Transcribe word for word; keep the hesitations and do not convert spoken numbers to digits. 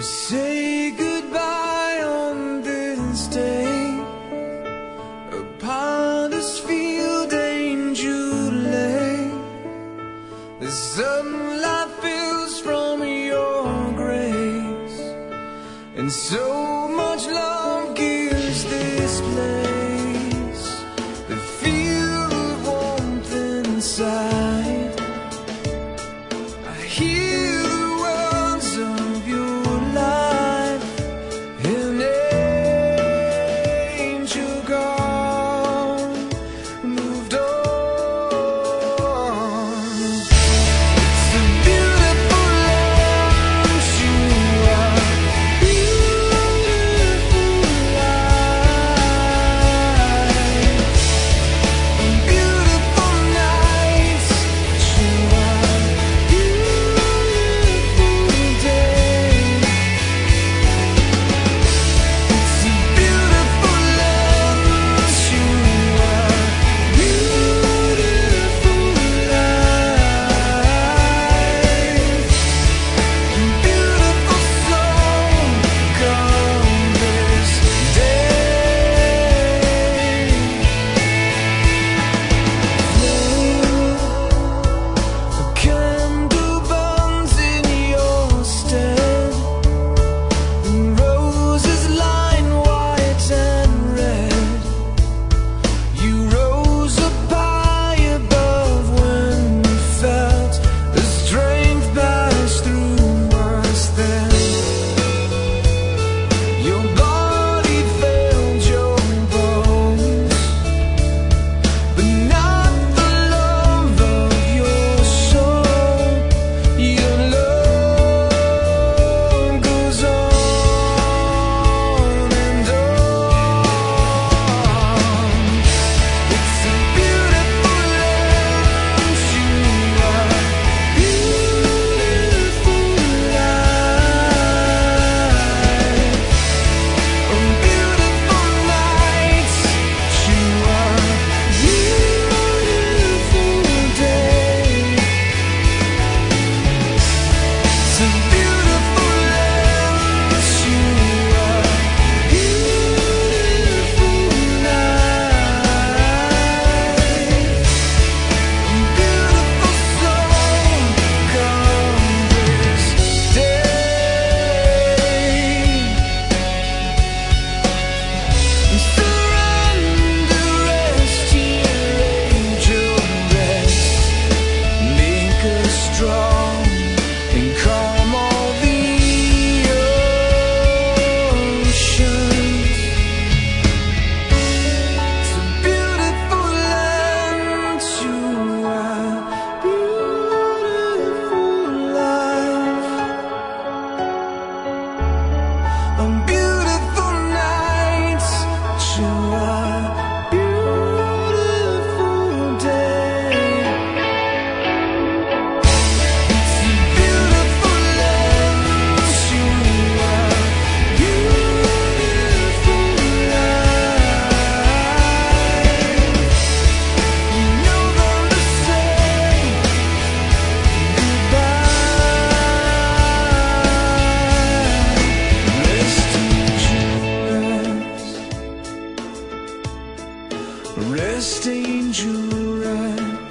say goodbye on this day upon this field, angel lay. The sunlight fills from your grace, and so much love gives this place. The feel of warmth inside, I hear the words of your life. An angel gone, moved on. It's a beautiful life, you are beautiful life. On beautiful nights, you are beautiful days. It's a beautiful life, you are beautiful life. Beautiful soul, come this day. A candle burns in your stead, and roses line white and red. You rose up high above when you felt the strength pass through us then. Your body failed your bones, but not the love of your soul. Your love goes on and on. It's a beautiful life, you are beautiful life. On beautiful nights, you are beautiful days. It's a beautiful life, you are beautiful life. Beautiful soul, come this day. Surrender, rest here, angel rest. Make us strong and calm all the oceans. It's a beautiful land, you are beautiful life. On beautiful nights, you are beautiful days. It's a beautiful land, you are beautiful life. You know them to say goodbye. Rest, angel rest. Rest, angel rest.